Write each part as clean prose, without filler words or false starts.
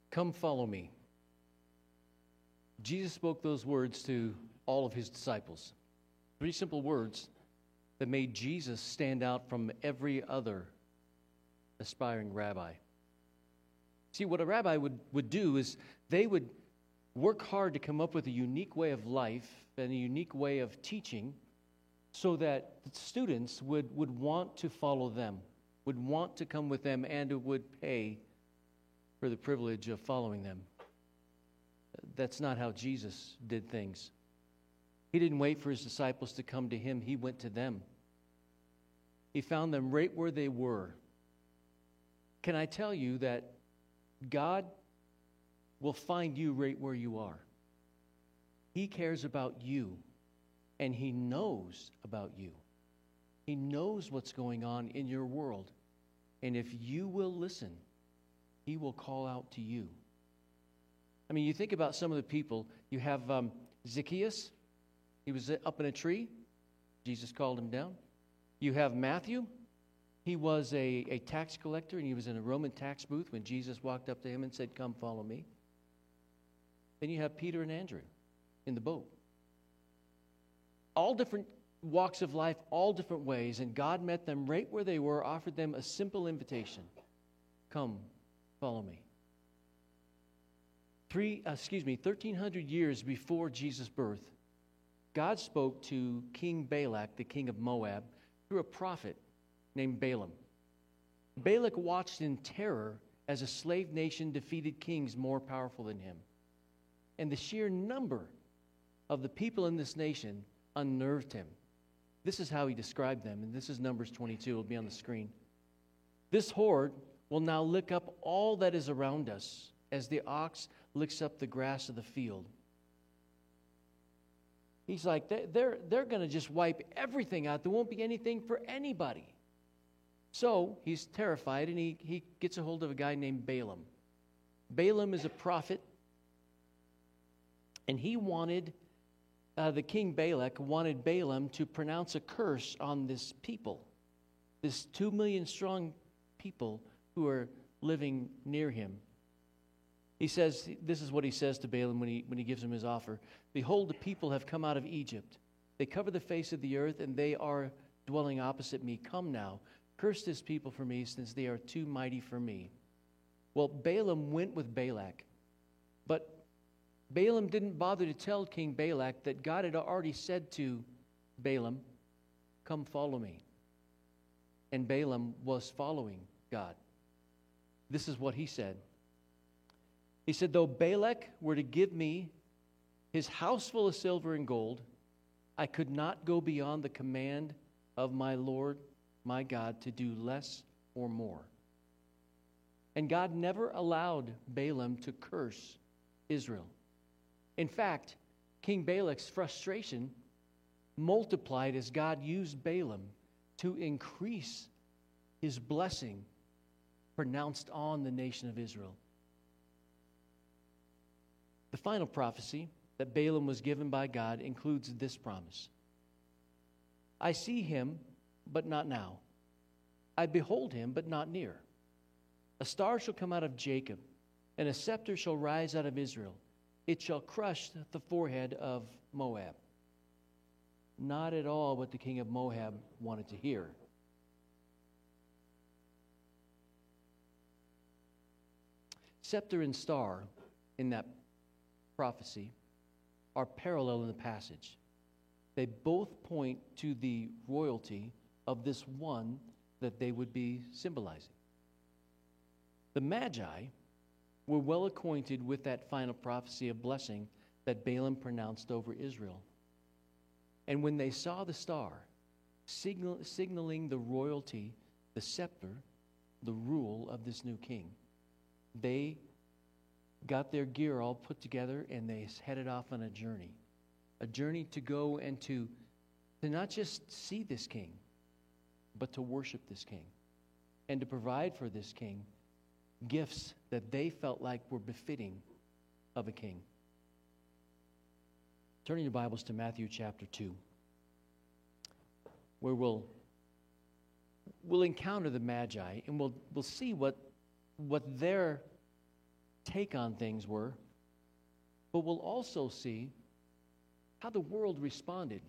Come follow me. Jesus spoke those words to all of his disciples. 3 simple words that made Jesus stand out from every other aspiring rabbi. See, what a rabbi would do is they would work hard to come up with a unique way of life and a unique way of teaching so that the students would want to follow them, would want to come with them, and would pay for the privilege of following them. That's not how Jesus did things. He didn't wait for his disciples to come to him. He went to them. He found them right where they were. Can I tell you that God will find you right where you are? He cares about you, and he knows about you. He knows what's going on in your world. And if you will listen, he will call out to you. I mean, you think about some of the people. You have Zacchaeus. He was up in a tree. Jesus called him down. You have Matthew. He was a tax collector, and he was in a Roman tax booth when Jesus walked up to him and said, "Come, follow me." Then you have Peter and Andrew in the boat. All different walks of life, all different ways, and God met them right where they were, offered them a simple invitation. Come, follow me. 1,300 years before Jesus' birth, God spoke to King Balak, the king of Moab, through a prophet named Balaam. Balak watched in terror as a slave nation defeated kings more powerful than him. And the sheer number of the people in this nation unnerved him. This is how he described them, and this is Numbers 22. It'll be on the screen. This horde will now lick up all that is around us as the ox licks up the grass of the field. He's like, they're going to just wipe everything out. There won't be anything for anybody. So he's terrified, and he gets a hold of a guy named Balaam. Balaam is a prophet, and he wanted, the king Balak wanted Balaam to pronounce a curse on this people, this 2 million strong people who are living near him. He says, this is what he says to Balaam when he gives him his offer. Behold, the people have come out of Egypt. They cover the face of the earth, and they are dwelling opposite me. Come now, curse this people for me, since they are too mighty for me. Well, Balaam went with Balak. But Balaam didn't bother to tell King Balak that God had already said to Balaam, come follow me. And Balaam was following God. This is what he said. He said, though Balak were to give me his house full of silver and gold, I could not go beyond the command of my Lord, my God, to do less or more. And God never allowed Balaam to curse Israel. In fact, King Balak's frustration multiplied as God used Balaam to increase his blessing pronounced on the nation of Israel. The final prophecy that Balaam was given by God includes this promise. I see him, but not now. I behold him, but not near. A star shall come out of Jacob, and a scepter shall rise out of Israel. It shall crush the forehead of Moab. Not at all what the king of Moab wanted to hear. Scepter and star in that prophecy are parallel in the passage. They both point to the royalty of this one that they would be symbolizing. The Magi were well acquainted with that final prophecy of blessing that Balaam pronounced over Israel. And when they saw the star signaling the royalty, the scepter, the rule of this new king, they got their gear all put together, and they headed off on a journey to go and to not just see this king, but to worship this king, and to provide for this king gifts that they felt like were befitting of a king. Turning your Bibles to Matthew chapter 2, where we'll encounter the Magi, and we'll see what their take on things were, but we'll also see how the world responded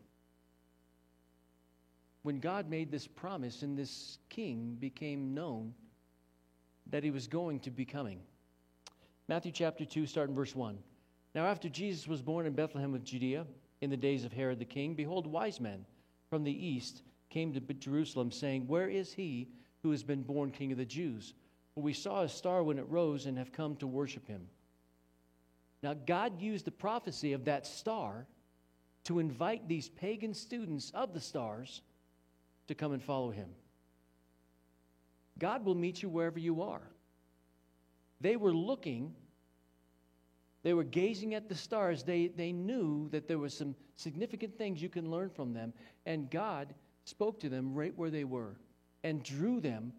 when God made this promise and this king became known that he was going to be coming. Matthew chapter 2, starting verse 1. Now after Jesus was born in Bethlehem of Judea, in the days of Herod the king, behold, wise men from the east came to Jerusalem, saying, Where is he who has been born King of the Jews? For we saw his star when it rose and have come to worship him. Now God used the prophecy of that star to invite these pagan students of the stars to come and follow him. God will meet you wherever you are. They were looking, they were gazing at the stars. They knew that there were some significant things you can learn from them. And God spoke to them right where they were and drew them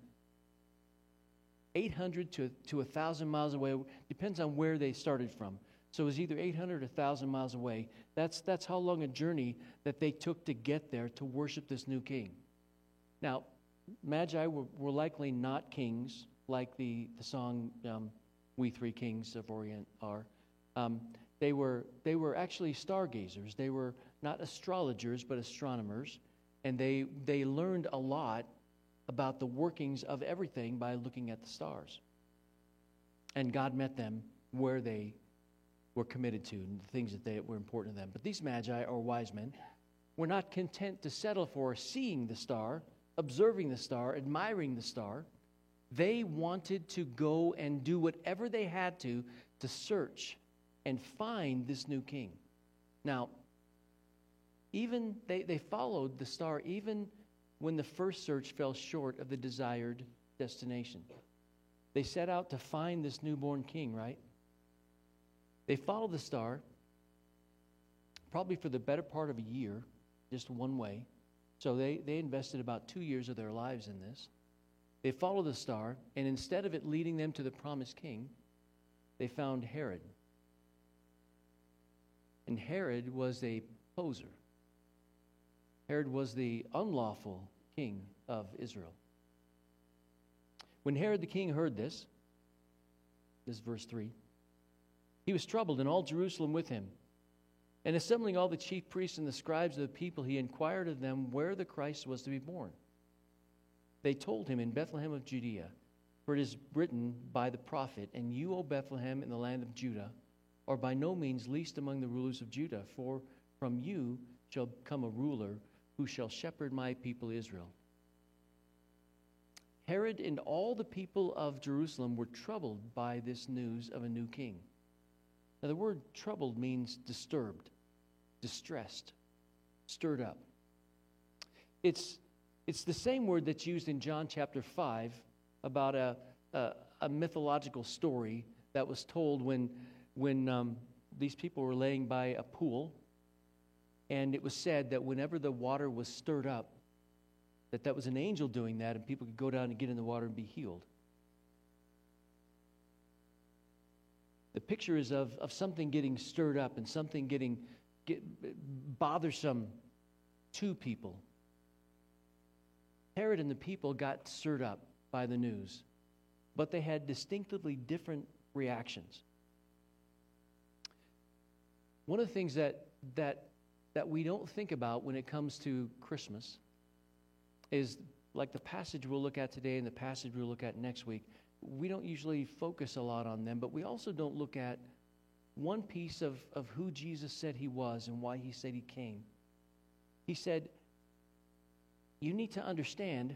800 to 1,000 miles away. Depends on where they started from. So it was either 800 or 1,000 miles away. That's how long a journey that they took to get there to worship this new king. Now, Magi were likely not kings like the song We Three Kings of Orient are. They were actually stargazers. They were not astrologers, but astronomers. And they learned a lot about the workings of everything by looking at the stars. And God met them where they were committed to and the things that were important to them. But these Magi, or wise men, were not content to settle for seeing the star, observing the star, admiring the star. They wanted to go and do whatever they had to search and find this new king. Now, even they followed the star even when the first search fell short of the desired destination. They set out to find this newborn king, right? They followed the star probably for the better part of a year, just one way. So they invested about 2 years of their lives in this. They followed the star, and instead of it leading them to the promised king, they found Herod. And Herod was a poser. Herod was the unlawful king of Israel. When Herod the king heard this is verse 3, he was troubled, and all Jerusalem with him. And assembling all the chief priests and the scribes of the people, he inquired of them where the Christ was to be born. They told him, in Bethlehem of Judea, for it is written by the prophet, And you, O Bethlehem, in the land of Judah, are by no means least among the rulers of Judah, for from you shall come a ruler who shall shepherd my people Israel. Herod and all the people of Jerusalem were troubled by this news of a new king. Now, the word troubled means disturbed, distressed, stirred up. It's the same word that's used in John chapter 5 about a mythological story that was told when these people were laying by a pool, and it was said that whenever the water was stirred up, that was an angel doing that, and people could go down and get in the water and be healed. The picture is of something getting stirred up and something getting bothersome to people. Herod and the people got stirred up by the news, but they had distinctively different reactions. One of the things that we don't think about when it comes to Christmas is, like the passage we'll look at today and the passage we'll look at next week, we don't usually focus a lot on them, but we also don't look at one piece of who Jesus said he was and why he said he came. He said, you need to understand,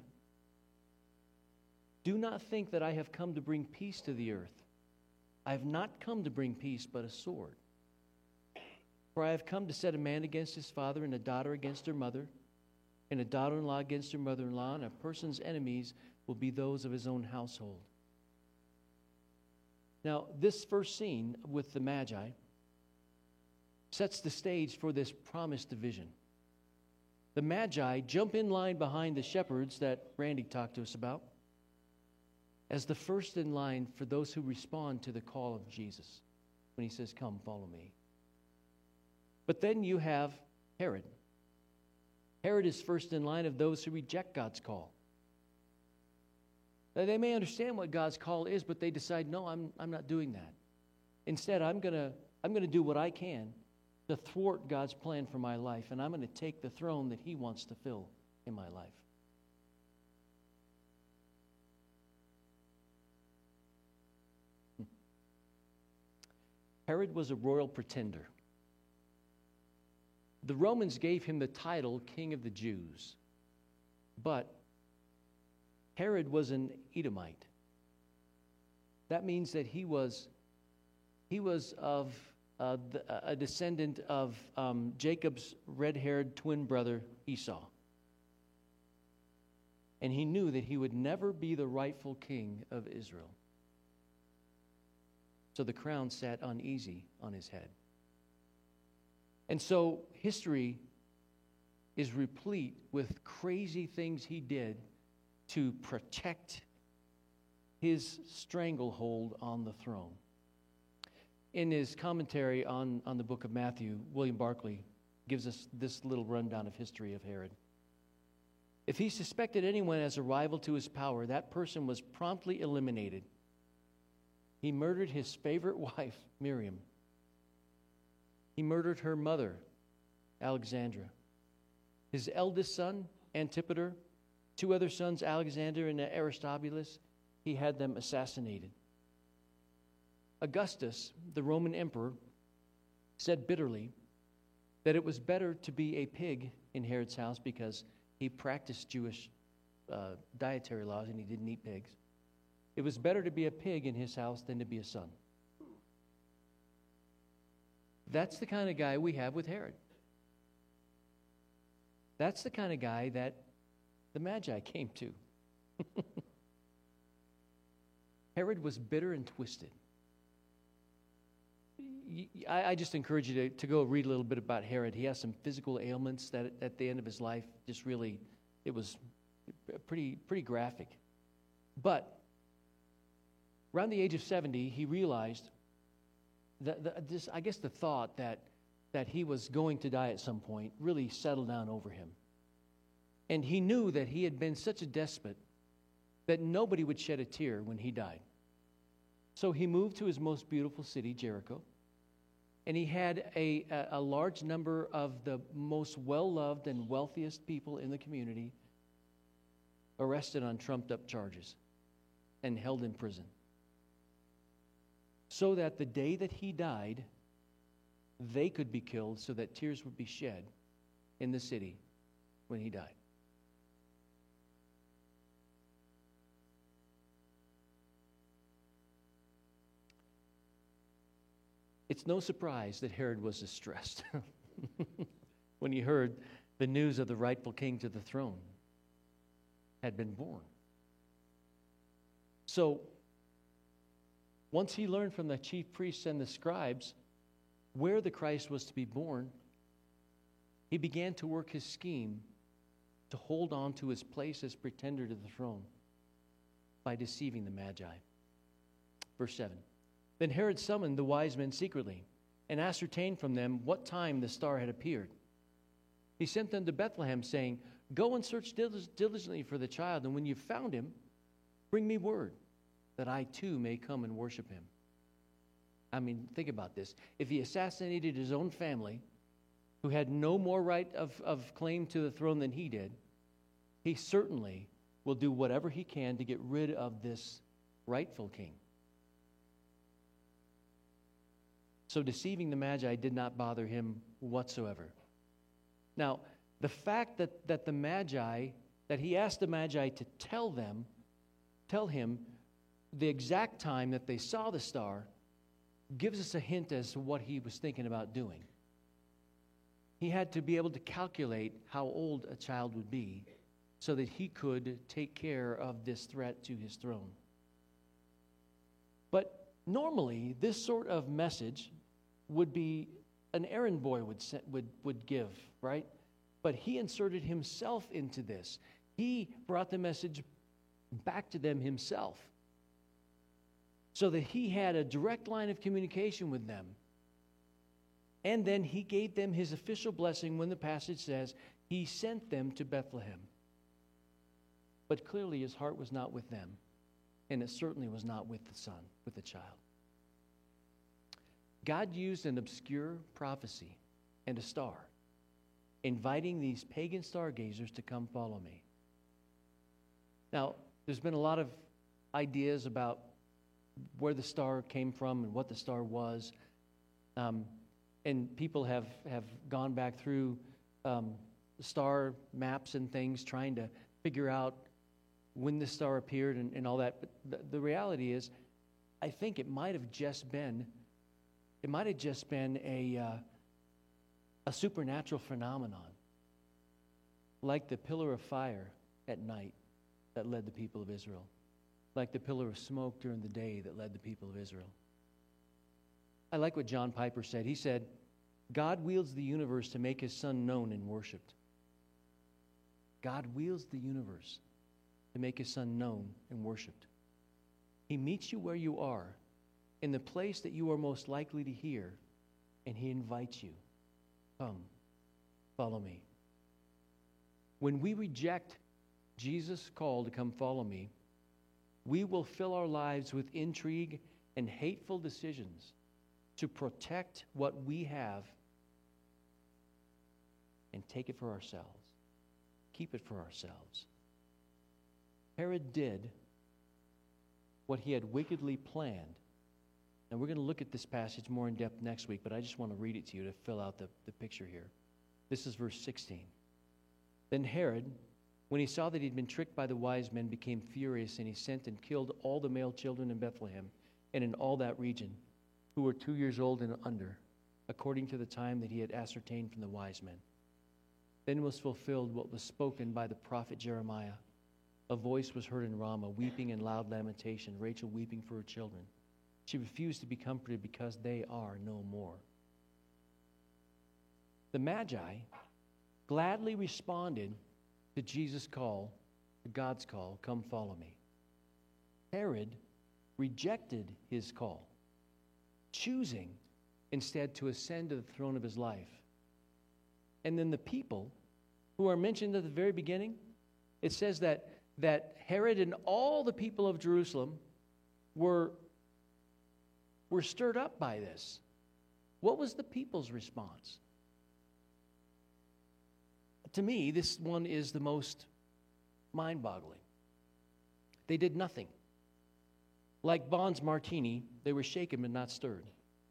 do not think that I have come to bring peace to the earth. I have not come to bring peace, but a sword. For I have come to set a man against his father, and a daughter against her mother, and a daughter-in-law against her mother-in-law, and a person's enemies will be those of his own household. Now, this first scene with the Magi sets the stage for this promised division. The Magi jump in line behind the shepherds that Randy talked to us about as the first in line for those who respond to the call of Jesus when he says, come, follow me. But then you have Herod. Herod is first in line of those who reject God's call. Now, they may understand what God's call is, but they decide, no, I'm not doing that. Instead, I'm going to do what I can to thwart God's plan for my life, and I'm going to take the throne that he wants to fill in my life. Herod was a royal pretender. The Romans gave him the title King of the Jews, but Herod was an Edomite. That means that he was of a descendant of Jacob's red-haired twin brother Esau. And he knew that he would never be the rightful king of Israel. So the crown sat uneasy on his head. And so history is replete with crazy things he did to protect his stranglehold on the throne. In his commentary on the book of Matthew, William Barclay gives us this little rundown of history of Herod. If he suspected anyone as a rival to his power, that person was promptly eliminated. He murdered his favorite wife, Miriam. He murdered her mother, Alexandra. His eldest son, Antipater, two other sons, Alexander and Aristobulus, he had them assassinated. Augustus, the Roman emperor, said bitterly that it was better to be a pig in Herod's house because he practiced Jewish dietary laws and he didn't eat pigs. It was better to be a pig in his house than to be a son. That's the kind of guy we have with Herod. That's the kind of guy that the Magi came to. Herod was bitter and twisted. I just encourage you to go read a little bit about Herod. He has some physical ailments that at the end of his life just really, it was pretty graphic. But around the age of 70, he realized that the thought that he was going to die at some point really settled down over him. And he knew that he had been such a despot that nobody would shed a tear when he died. So he moved to his most beautiful city, Jericho, and he had a large number of the most well-loved and wealthiest people in the community arrested on trumped-up charges and held in prison. So that the day that he died, they could be killed so that tears would be shed in the city when he died. It's no surprise that Herod was distressed when he heard the news of the rightful king to the throne had been born. So, once he learned from the chief priests and the scribes where the Christ was to be born, he began to work his scheme to hold on to his place as pretender to the throne by deceiving the Magi. Verse 7. Then Herod summoned the wise men secretly and ascertained from them what time the star had appeared. He sent them to Bethlehem, saying, "Go and search diligently for the child, and when you've found him, bring me word, that I too may come and worship him." I mean, think about this. If he assassinated his own family, who had no more right of claim to the throne than he did, he certainly will do whatever he can to get rid of this rightful king. So deceiving the Magi did not bother him whatsoever. Now, the fact that the Magi, that he asked the Magi to tell him the exact time that they saw the star, gives us a hint as to what he was thinking about doing. He had to be able to calculate how old a child would be so that he could take care of this threat to his throne. But normally, this sort of message would be an errand boy would give, right? But he inserted himself into this. He brought the message back to them himself so that he had a direct line of communication with them. And then he gave them his official blessing when the passage says he sent them to Bethlehem. But clearly his heart was not with them, and it certainly was not with the son, with the child. God used an obscure prophecy and a star, inviting these pagan stargazers to come follow me. Now, there's been a lot of ideas about where the star came from and what the star was. And people have gone back through star maps and things trying to figure out when the star appeared and all that. But the reality is, I think it might have just been a supernatural phenomenon, like the pillar of fire at night that led the people of Israel, like the pillar of smoke during the day that led the people of Israel. I like what John Piper said. He said, God wields the universe to make his Son known and worshipped. God wields the universe to make his Son known and worshipped. He meets you where you are, in the place that you are most likely to hear, and he invites you. Come, follow me. When we reject Jesus' call to come follow me, we will fill our lives with intrigue and hateful decisions to protect what we have and take it for ourselves. Keep it for ourselves. Herod did what he had wickedly planned. And we're going to look at this passage more in depth next week, but I just want to read it to you to fill out the picture here. This is verse 16. Then Herod, when he saw that he'd been tricked by the wise men, became furious, and he sent and killed all the male children in Bethlehem and in all that region who were 2 years old and under, according to the time that he had ascertained from the wise men. Then was fulfilled what was spoken by the prophet Jeremiah. A voice was heard in Ramah, weeping and loud lamentation, Rachel weeping for her children. She refused to be comforted because they are no more. The Magi gladly responded to Jesus' call, to God's call, come follow me. Herod rejected his call, choosing instead to ascend to the throne of his life. And then the people who are mentioned at the very beginning, it says that Herod and all the people of Jerusalem were stirred up by this. What was the people's response? To me, this one is the most mind-boggling. They did nothing. Like Bond's martini, they were shaken but not stirred.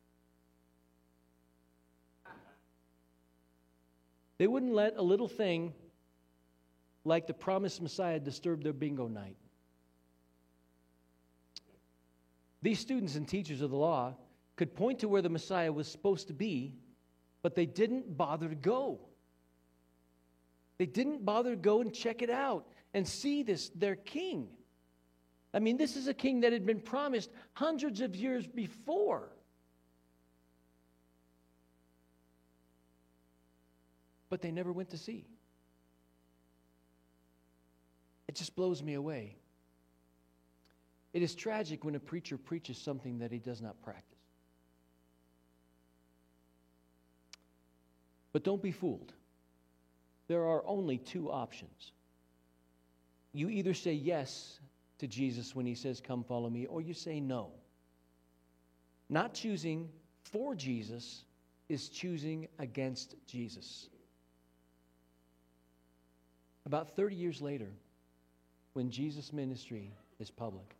They wouldn't let a little thing like the promised Messiah disturb their bingo night. These students and teachers of the law could point to where the Messiah was supposed to be, but they didn't bother to go. They didn't bother to go and check it out and see this, their king. I mean, this is a king that had been promised hundreds of years before. But they never went to see. It just blows me away. It is tragic when a preacher preaches something that he does not practice. But don't be fooled. There are only two options. You either say yes to Jesus when he says, come follow me, or you say no. Not choosing for Jesus is choosing against Jesus. About 30 years later, when Jesus' ministry is public,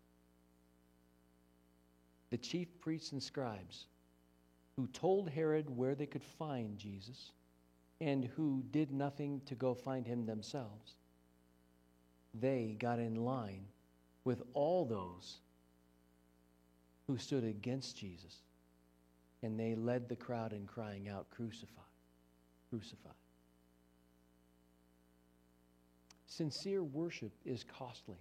the chief priests and scribes who told Herod where they could find Jesus and who did nothing to go find him themselves, they got in line with all those who stood against Jesus, and they led the crowd in crying out, crucify, crucify. Sincere worship is costly.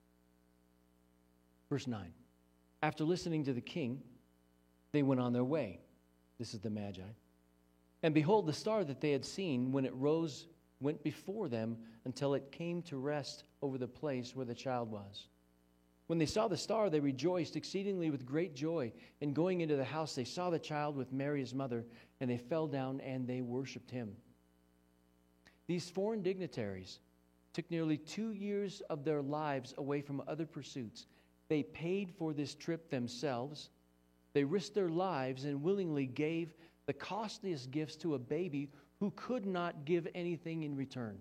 Verse 9. After listening to the king, they went on their way. This is the Magi. And behold, the star that they had seen when it rose went before them until it came to rest over the place where the child was. When they saw the star, they rejoiced exceedingly with great joy. And going into the house, they saw the child with Mary his mother, and they fell down and they worshipped him. These foreign dignitaries took nearly 2 years of their lives away from other pursuits. They paid for this trip themselves, They risked their lives and willingly gave the costliest gifts to a baby who could not give anything in return.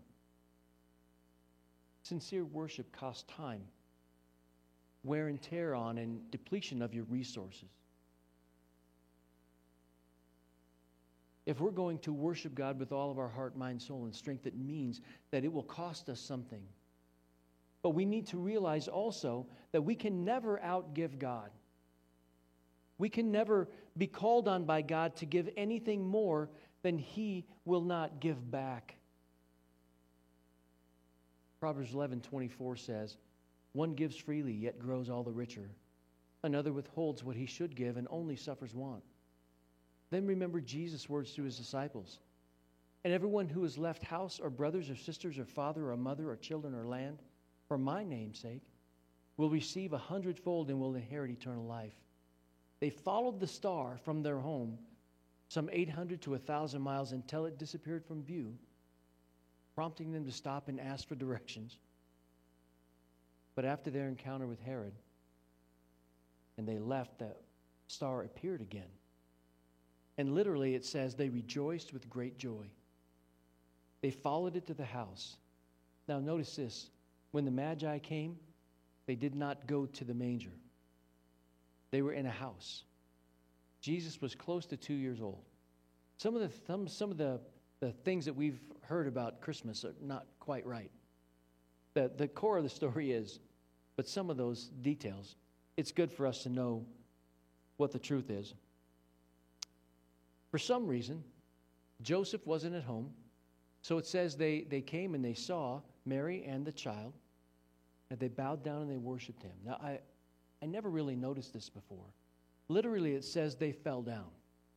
Sincere worship costs time, wear and tear on, and depletion of your resources. If we're going to worship God with all of our heart, mind, soul, and strength, it means that it will cost us something. But we need to realize also that we can never outgive God. We can never be called on by God to give anything more than He will not give back. Proverbs 11:24 says, "One gives freely, yet grows all the richer. Another withholds what he should give and only suffers want." Then remember Jesus' words to his disciples. "And everyone who has left house or brothers or sisters or father or mother or children or land for my name's sake will receive 100-fold and will inherit eternal life." They followed the star from their home some 800 to 1,000 miles until it disappeared from view, prompting them to stop and ask for directions. But after their encounter with Herod, and they left, the star appeared again. And literally it says they rejoiced with great joy. They followed it to the house. Now notice this. When the Magi came, they did not go to the manger. They were in a house. Jesus was close to 2 years old. Some of the things that we've heard about Christmas are not quite right. The core of the story is, but some of those details, it's good for us to know what the truth is. For some reason, Joseph wasn't at home, so it says they came and they saw Mary and the child, and they bowed down and they worshiped him. Now, I never really noticed this before. Literally, it says they fell down.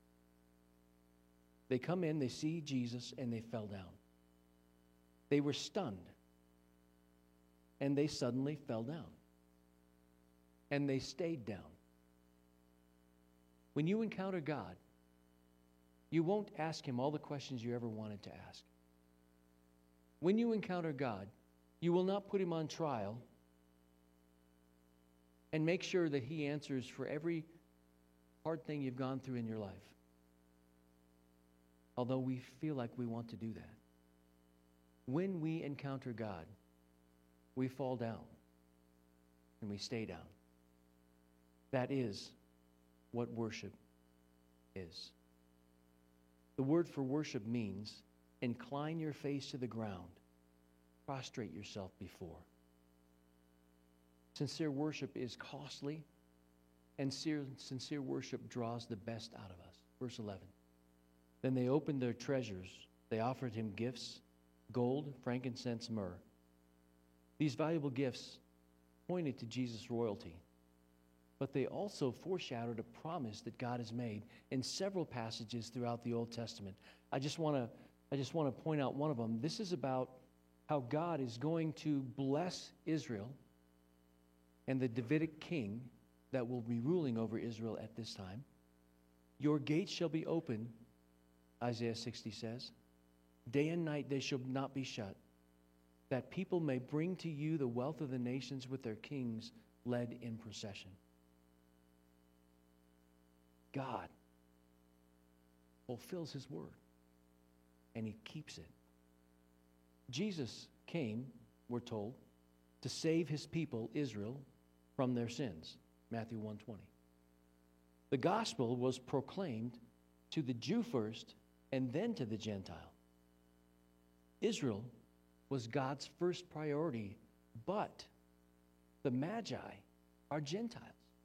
They come in, they see Jesus, and they fell down. They were stunned, and they suddenly fell down. And they stayed down. When you encounter God, you won't ask him all the questions you ever wanted to ask. When you encounter God, you will not put him on trial and make sure that he answers for every hard thing you've gone through in your life. Although we feel like we want to do that. When we encounter God, we fall down and we stay down. That is what worship is. The word for worship means incline your face to the ground, prostrate yourself before. Sincere worship is costly, and sincere worship draws the best out of us. Verse 11. Then they opened their treasures. They offered him gifts, gold, frankincense, myrrh. These valuable gifts pointed to Jesus' royalty, but they also foreshadowed a promise that God has made in several passages throughout the Old Testament. I just want to point out one of them. This is about how God is going to bless Israel and the Davidic king that will be ruling over Israel at this time. Your gates shall be open, Isaiah 60 says. Day and night they shall not be shut, that people may bring to you the wealth of the nations with their kings led in procession. God fulfills his word, and he keeps it. Jesus came, we're told, to save his people, Israel, from their sins. Matthew 1:20. The gospel was proclaimed to the Jew first and then to the Gentile. Israel was God's first priority, but the Magi are Gentiles.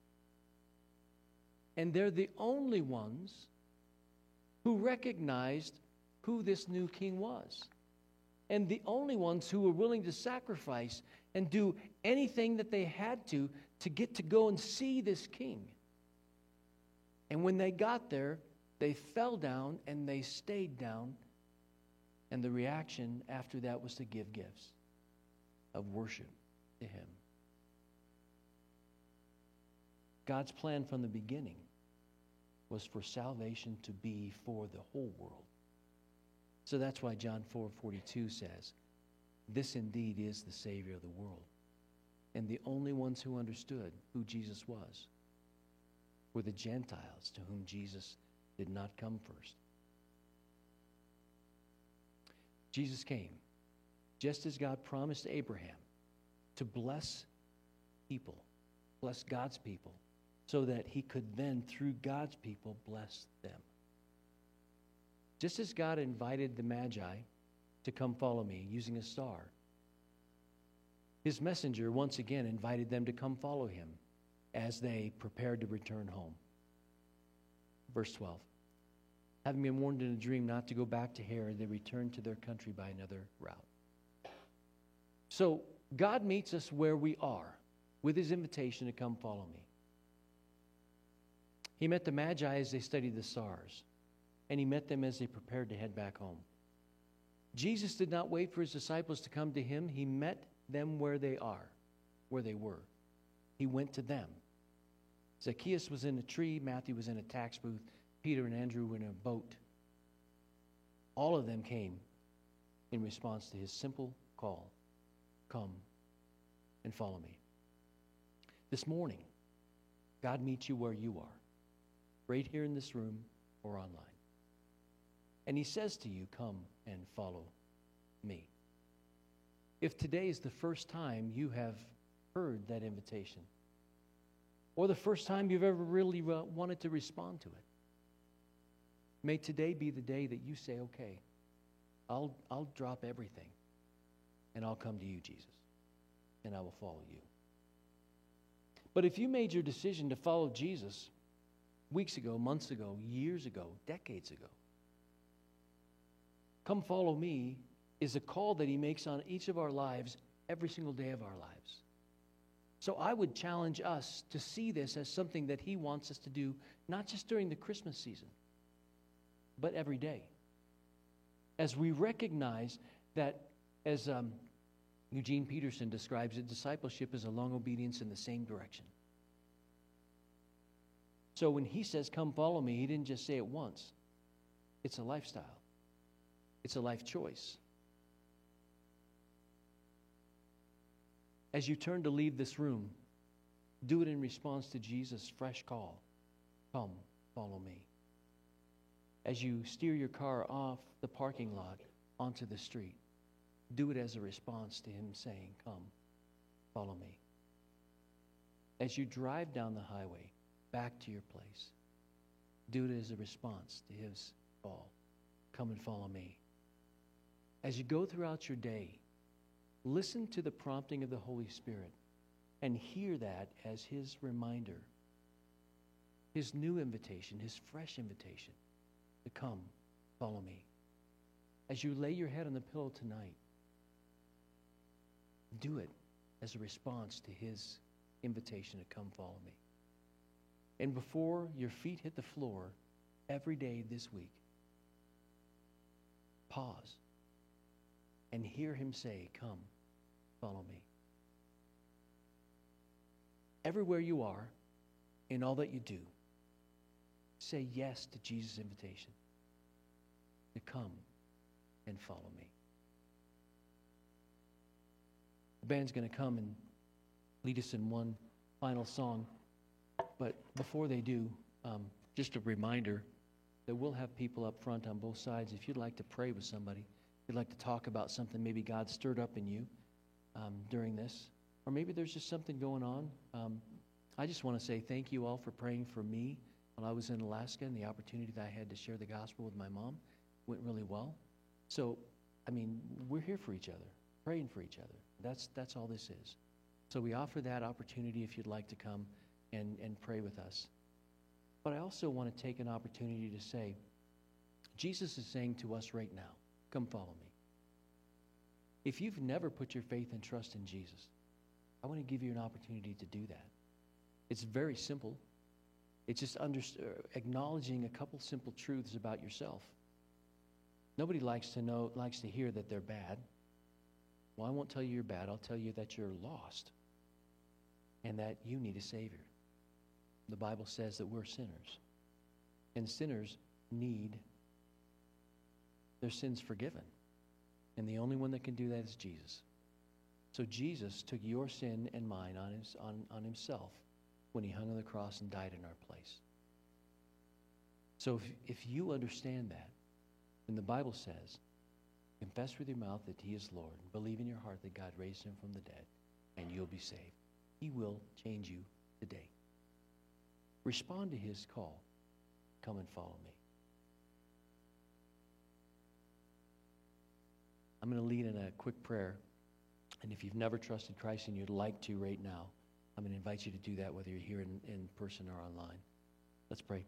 And they're the only ones who recognized who this new king was. And the only ones who were willing to sacrifice and do anything that they had to get to go and see this king. And when they got there, they fell down and they stayed down. And the reaction after that was to give gifts of worship to him. God's plan from the beginning was for salvation to be for the whole world. So that's why John 4:42 says, this indeed is the Savior of the world, and the only ones who understood who Jesus was. were the Gentiles, to whom Jesus did not come first. Jesus came, just as God promised Abraham, to bless people, bless God's people, so that he could then, through God's people, bless them. Just as God invited the Magi to come follow me using a star, his messenger once again invited them to come follow him as they prepared to return home. Verse 12. Having been warned in a dream not to go back to Herod, they returned to their country by another route. So God meets us where we are with his invitation to come follow me. He met the Magi as they studied the stars, and he met them as they prepared to head back home. Jesus did not wait for his disciples to come to him. He met them where they were. He went to them. Zacchaeus was in a tree, Matthew was in a tax booth, Peter and Andrew were in a boat. All of them came in response to his simple call, come and follow me. This morning, God meets you where you are, right here in this room or online. And he says to you, come and follow me. If today is the first time you have heard that invitation, or the first time you've ever really wanted to respond to it, may today be the day that you say, okay, I'll drop everything and I'll come to you, Jesus, and I will follow you. But if you made your decision to follow Jesus weeks ago, months ago, years ago, decades ago, come follow me is a call that he makes on each of our lives every single day of our lives. So I would challenge us to see this as something that he wants us to do, not just during the Christmas season, but every day. As we recognize that, as Eugene Peterson describes it, discipleship is a long obedience in the same direction. So when he says, come follow me, he didn't just say it once. It's a lifestyle. It's a life choice. As you turn to leave this room, do it in response to Jesus' fresh call. Come, follow me. As you steer your car off the parking lot onto the street, do it as a response to him saying, come, follow me. As you drive down the highway back to your place, do it as a response to his call. Come and follow me. As you go throughout your day, listen to the prompting of the Holy Spirit and hear that as his reminder, his new invitation, his fresh invitation to come, follow me. As you lay your head on the pillow tonight, do it as a response to his invitation to come follow me. And before your feet hit the floor every day this week, pause and hear him say, come, follow me. Everywhere you are, in all that you do, say yes to Jesus' invitation to come and follow me. The band's going to come and lead us in one final song. But before they do, just a reminder that we'll have people up front on both sides. If you'd like to pray with somebody, if you'd like to talk about something maybe God stirred up in you during this, or maybe there's just something going on. I just want to say thank you all for praying for me while I was in Alaska, and the opportunity that I had to share the gospel with my mom went really well. So, I mean, we're here for each other, praying for each other. That's all this is. So we offer that opportunity if you'd like to come and pray with us. But I also want to take an opportunity to say, Jesus is saying to us right now, come follow me. If you've never put your faith and trust in Jesus, I want to give you an opportunity to do that. It's very simple. It's just acknowledging a couple simple truths about yourself. Nobody likes to hear that they're bad. Well, I won't tell you you're bad. I'll tell you that you're lost and that you need a Savior. The Bible says that we're sinners, and sinners need their sins forgiven. And the only one that can do that is Jesus. So Jesus took your sin and mine on himself when he hung on the cross and died in our place. So if you understand that, when the Bible says, confess with your mouth that he is Lord, and believe in your heart that God raised him from the dead, and you'll be saved, he will change you today. Respond to his call. Come and follow me. I'm going to lead in a quick prayer. And if you've never trusted Christ and you'd like to right now, I'm going to invite you to do that, whether you're here in person or online. Let's pray.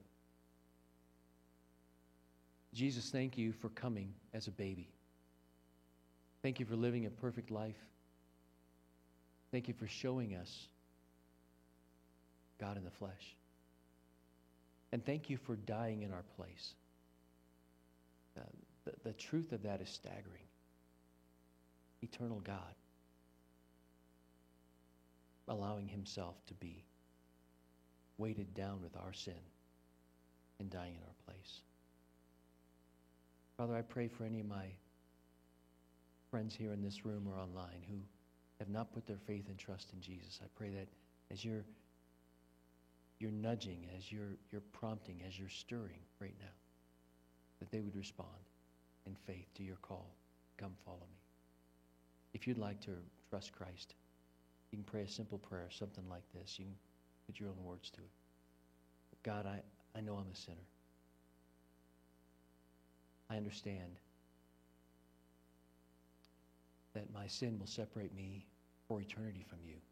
Jesus, thank you for coming as a baby. Thank you for living a perfect life. Thank you for showing us God in the flesh. And thank you for dying in our place. The truth of that is staggering. Eternal God allowing himself to be weighted down with our sin and dying in our place. Father, I pray for any of my friends here in this room or online who have not put their faith and trust in Jesus. I pray that as you're nudging, as you're prompting, as you're stirring right now, that they would respond in faith to your call. Come follow me. If you'd like to trust Christ, you can pray a simple prayer, something like this. You can put your own words to it. God, I know I'm a sinner. I understand that my sin will separate me for eternity from you.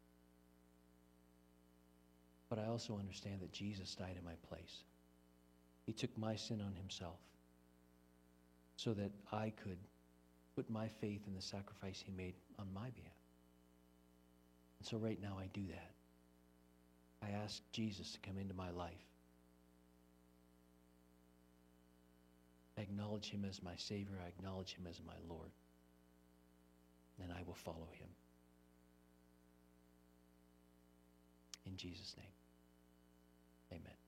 But I also understand that Jesus died in my place. He took my sin on himself so that I could put my faith in the sacrifice he made on my behalf. And so right now I do that. I ask Jesus to come into my life. I acknowledge him as my Savior. I acknowledge him as my Lord. And I will follow him. In Jesus' name, amen.